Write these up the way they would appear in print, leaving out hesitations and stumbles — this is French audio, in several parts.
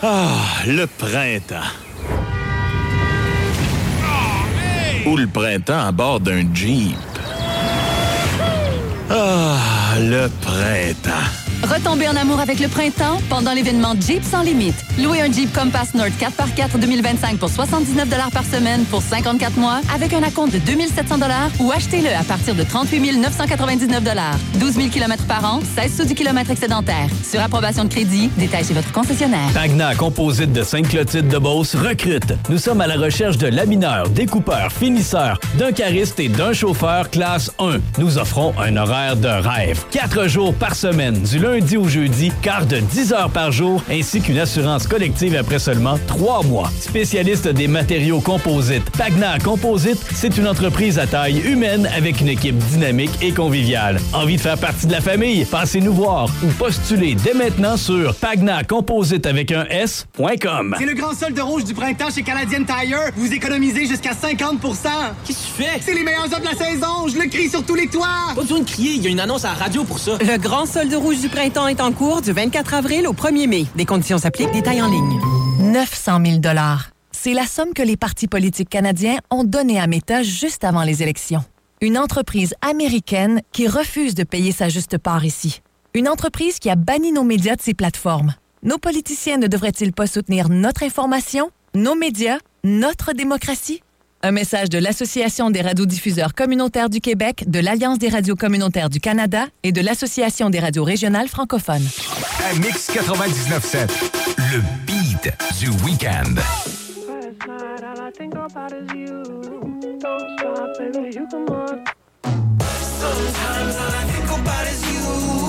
Ah, le printemps. Ou le printemps à bord d'un Jeep. Ah, le printemps. Retombez en amour avec le printemps pendant l'événement Jeep sans limite. Louez un Jeep Compass North 4x4 2025 pour 79 $ par semaine pour 54 mois avec un acompte de 2 700 $ ou achetez-le à partir de 38 999 $. 12 000 km par an, 16 sous du kilomètre excédentaire. Sur approbation de crédit, détail chez votre concessionnaire. Pagna Composite de Sainte-Clotilde-de-Beauce recrute. Nous sommes à la recherche de lamineurs, découpeurs, finisseurs, d'un cariste et d'un chauffeur classe 1. Nous offrons un horaire de rêve. 4 jours par semaine, du lundi au jeudi, quart de 10 heures par jour, ainsi qu'une assurance collective après seulement 3 mois. Spécialiste des matériaux composites, Pagna Composite, c'est une entreprise à taille humaine avec une équipe dynamique et conviviale. Envie de faire partie de la famille? Passez nous voir ou postulez dès maintenant sur pagnacomposite avec un S.com. C'est le grand solde rouge du printemps chez Canadian Tire. Vous économisez jusqu'à 50 %. Qu'est-ce que tu fais? C'est les meilleurs offres de la saison. Je le crie sur tous les toits. Pas besoin de crier, il y a une annonce à la radio pour ça. Le grand solde rouge du printemps est en cours du 24 avril au 1er mai. Des conditions s'appliquent, détails en ligne. 900 000 $. C'est la somme que les partis politiques canadiens ont donnée à Meta juste avant les élections. Une entreprise américaine qui refuse de payer sa juste part ici. Une entreprise qui a banni nos médias de ses plateformes. Nos politiciens ne devraient-ils pas soutenir notre information, nos médias, notre démocratie? Un message de l'Association des radiodiffuseurs communautaires du Québec, de l'Alliance des radios communautaires du Canada et de l'Association des radios régionales francophones. Mix 99.7, le beat du week-end. Sometimes all I think about is you.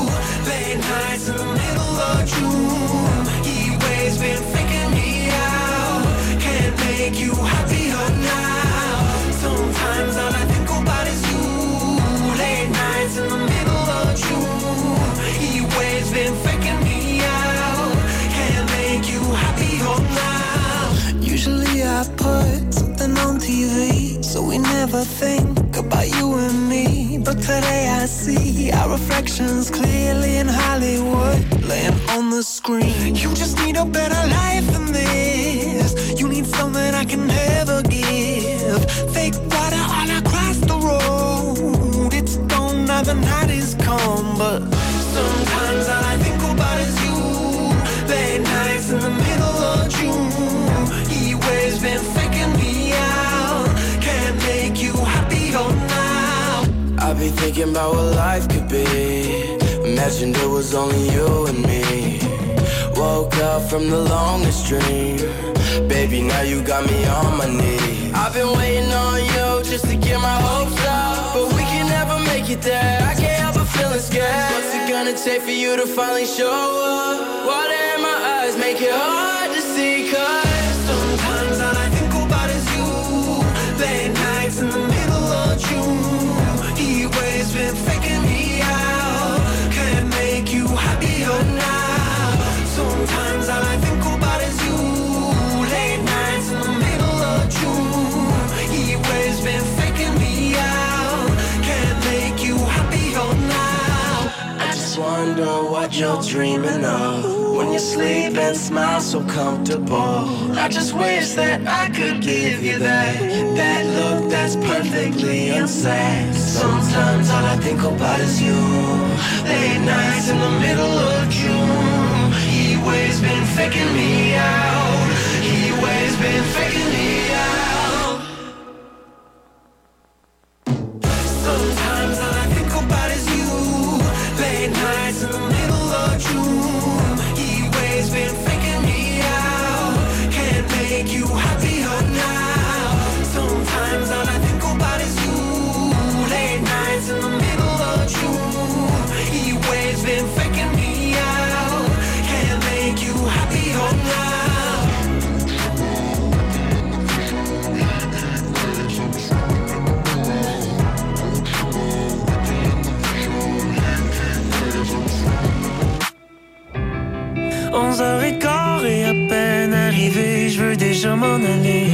Late nights in the middle of June. He always been faking me out. Can't make you happier now. Sometimes all I think about is you. Late nights in the middle of June. He always been faking me out. Can't make you happier now. Usually I put something on TV, so we never think about you and me. But today I see our reflections clearly in Hollywood, laying on the screen. You just need a better life than this. You need something I can never give. Fake water all across the road. It's gone now, the night is come. But sometimes all I think about is you. Late nights in the middle of June. He always been faking me out. Can't make you happier now. I be thinking about what life could be. Imagined it was only you and me. Woke up from the longest dream. Baby, now you got me on my knees. I've been waiting on you just to get my hopes up, but we can never make it there. I can't help but feeling scared. What's it gonna take for you to finally show up? Water in my eyes make it hard to see, cause sometimes all I think about is you. Late nights in the middle of June. He always been faking me out. Can't make you happier now. Sometimes all I think about is you. Late nights in the middle of June. He always been faking me out. Can't make you happier now. I just wonder what you're dreaming of when you sleep and smile so comfortable. I just wish that I could give you that look that's perfectly insane. Sometimes all I think about is you. Late nights in the middle of June. He always been faking me out. He always been faking me out. Sometimes all I think about is you. Late nights in the middle of June. He always been faking me out. Can't make you happier now. Sometimes all I think about is you. Late nights in the middle of June. He always been faking me out. Can't make you happier now. Et à peine arrivé, je veux déjà m'en aller.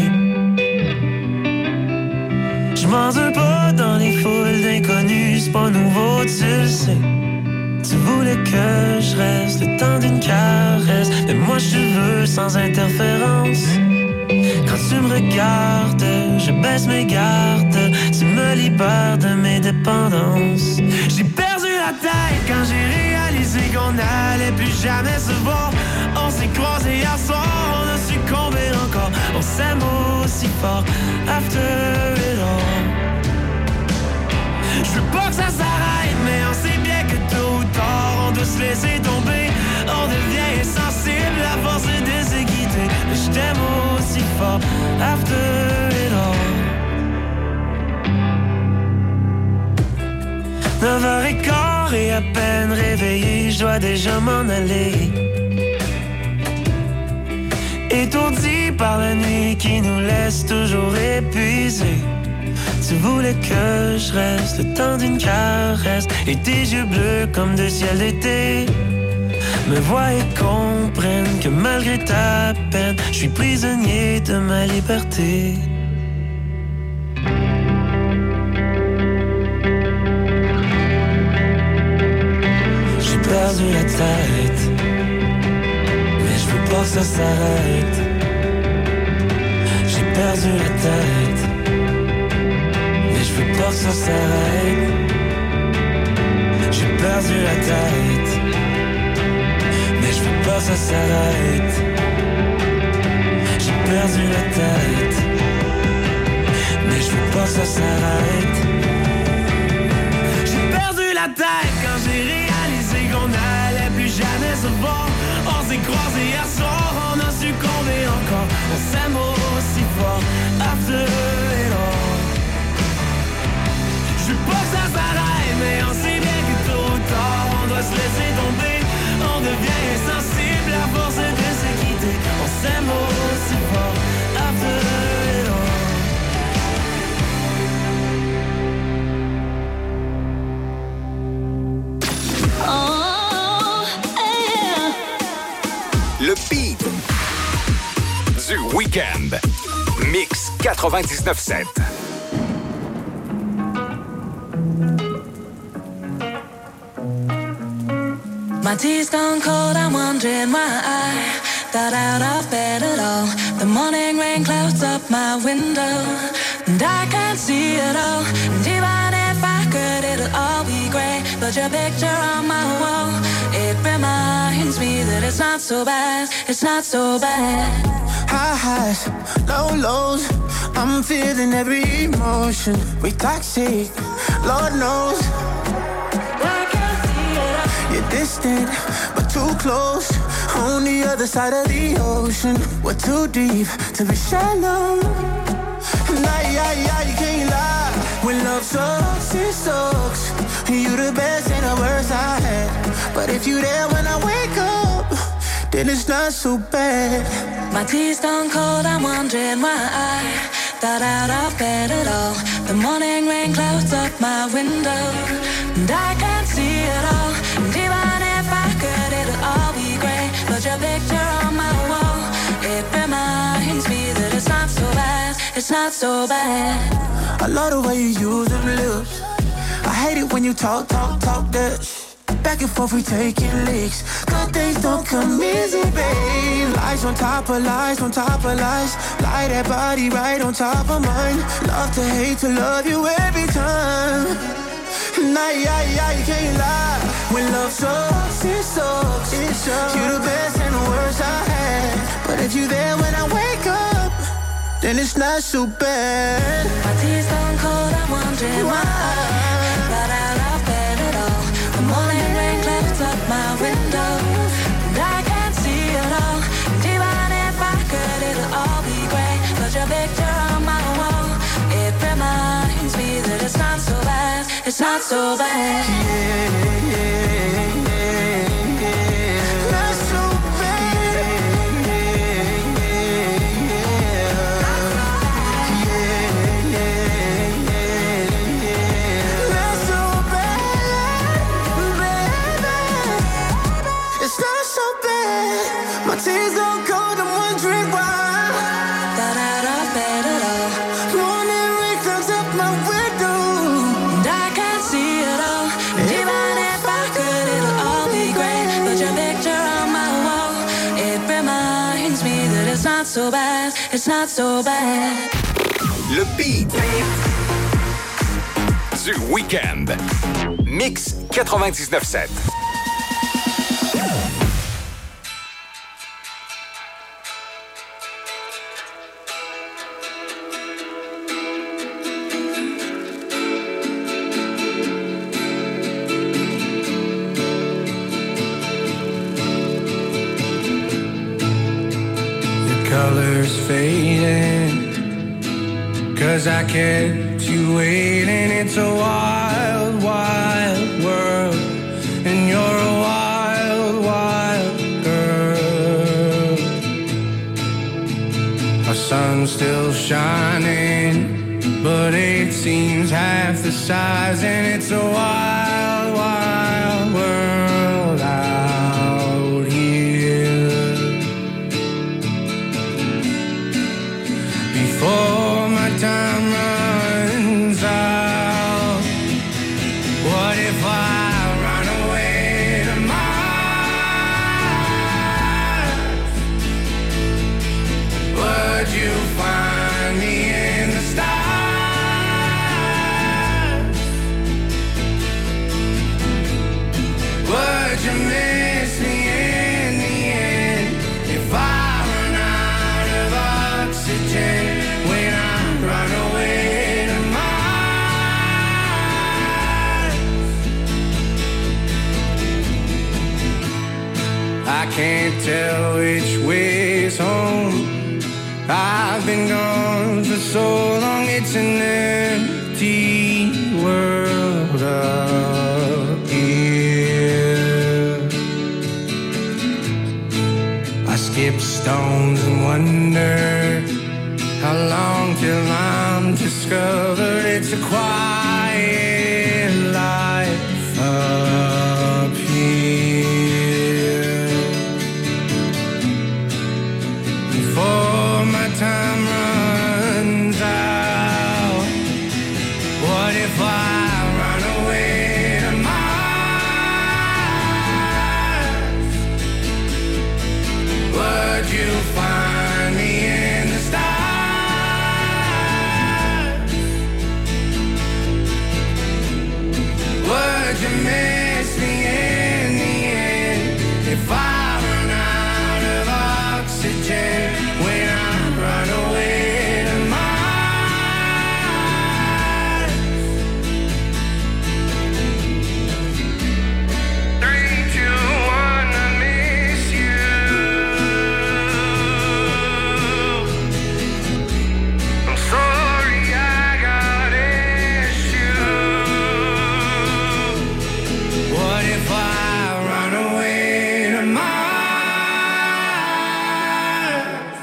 Je m'en veux pas dans les foules d'inconnus, c'est pas nouveau, tu le sais. Tu voulais que je reste le temps d'une caresse, mais moi je veux sans interférence. Quand tu me regardes, je baisse mes gardes. Tu me libères de mes dépendances. J'ai perdu la tête quand j'ai réalisé qu'on n'allait plus jamais se voir. On s'est croisés hier soir, on a succombé encore. On s'aime aussi fort, after it all. Je veux pas que ça s'arrête, mais on sait bien que tôt ou tard on doit se laisser tomber. On devient insensible à force de s'équiter. Mais je t'aime aussi fort, after it all. 9h15 et à peine réveillé, je dois déjà m'en aller. Étourdi par la nuit qui nous laisse toujours épuisés. Tu voulais que je reste le temps d'une caresse et tes yeux bleus comme deux ciels d'été me voient et comprennent que malgré ta peine, je suis prisonnier de ma liberté. J'ai perdu la tête, mais je veux pas que ça s'arrête. J'ai perdu la tête, mais je veux pas que ça s'arrête. J'ai perdu la tête, mais je veux pas que ça s'arrête. J'ai perdu la tête, mais je veux pas que ça s'arrête. J'ai perdu la tête quand j'ai réalisé qu'on n'allait plus jamais se voir. On s'est croisés hier soir, on a succombé encore. On s'aime aussi fort, after it all. Je veux pas que ça s'arrête, mais on sait bien que tôt ou tard on doit se laisser tomber. On devient insensible à force de se quitter. On s'aime aussi fort, after it all. Oh, yeah. Le beat du week-end. Mix 99.7. My tea's gone cold, I'm wondering why I got out of bed at all. The morning rain clouds up my window, and I can't see it all. And even if I could, it'll all be great. But your picture on my wall, it reminds me that it's not so bad, it's not so bad. High highs, low lows, I'm feeling every emotion. We toxic, Lord knows. You're distant, but too close. On the other side of the ocean, we're too deep to be shallow. Nah, you can't lie. When love sucks, it sucks. You the best and the worst I had. But if you there when I wake up, then it's not so bad. My tea's gone cold, I'm wondering why I got out of bed at all. The morning rain clouds up my window, and I can't see it all. And even if I could, it'll all be great. But your picture on my wall, it reminds me that it's not so bad, it's not so bad. I love the way you use them lips. I hate it when you talk that shit. Back and forth we taking leaks. Good things don't come easy, babe. Lies on top of lies, on top of lies. Lie that body right on top of mine. Love to hate to love you every time. Nah, you can't lie. When love sucks, it sucks. It sucks. You the best and the worst I had. But if you there when I wake up, then it's not so bad. My tea's gone cold, I'm wondering why I got out of bed at all. The morning rain clouds up my window, and I can't see it all. And even if I could, it'll all be great. But your picture on my wall, it reminds me that it's not so bad, it's not so bad. Not so my tears don't cold, I'm wondering why. Got out of bed at all. Morning rain clouds up my window, and I can't see it all. And even if I could, it'll all be great. But your picture on my wall, it reminds me It's not so bad, it's not so bad. Le beat du week-end. Mix 99.7. Colors fading, 'cause I kept you waiting. It's a wild, wild world, and you're a wild, wild girl. Our sun's still shining, but it seems half the size, and it's a wild, wild world out here. Before my time runs out, what if I run away to Mars? Would you find me in the stars? Would you miss me in the end if I run out of oxygen? Run away to Mars. I can't tell which way's home. I've been gone for so long, it's an empty world up here. I skip stones and wonder how long till I'm discovered it's a quiet life up here. Before my time runs out, what if I run away to Mars? Would you find me in the stars? Would you miss me in the end if I run out of oxygen when I run away to Mars? 3, 2, 1, I miss you. I'm sorry I got issues. What if I run away to Mars?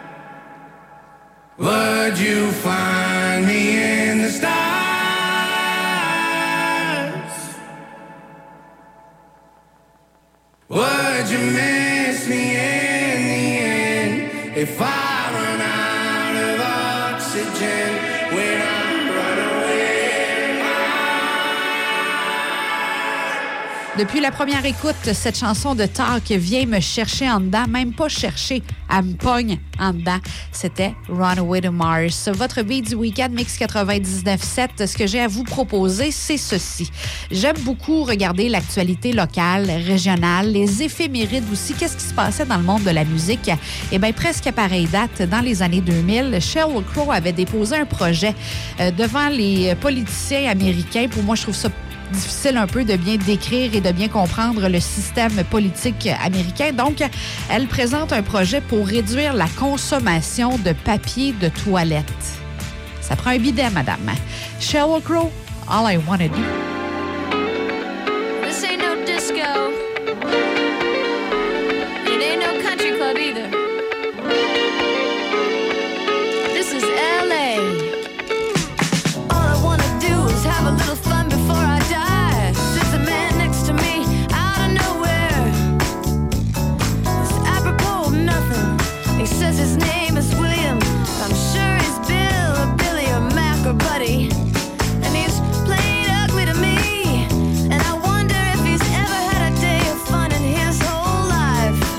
Would you find me in the stars? Would you miss me in the end if I run out of oxygen when I run away to Mars? Depuis la première écoute, cette chanson de Talk vient me chercher en dedans, même pas chercher, elle me pogne en dedans. C'était Runaway to Mars. Votre beat du week-end Mix 99.7, ce que j'ai à vous proposer, c'est ceci. J'aime beaucoup regarder l'actualité locale, régionale, les éphémérides aussi. Qu'est-ce qui se passait dans le monde de la musique? Eh bien, presque à pareille date, dans les années 2000, Sheryl Crow avait déposé un projet devant les politiciens américains. Pour moi, je trouve ça difficile un peu de bien décrire et de bien comprendre le système politique américain. Donc, elle présente un projet pour réduire la consommation de papier de toilette. Ça prend un bidet, madame. Sheryl Crow, All I Wanna Do.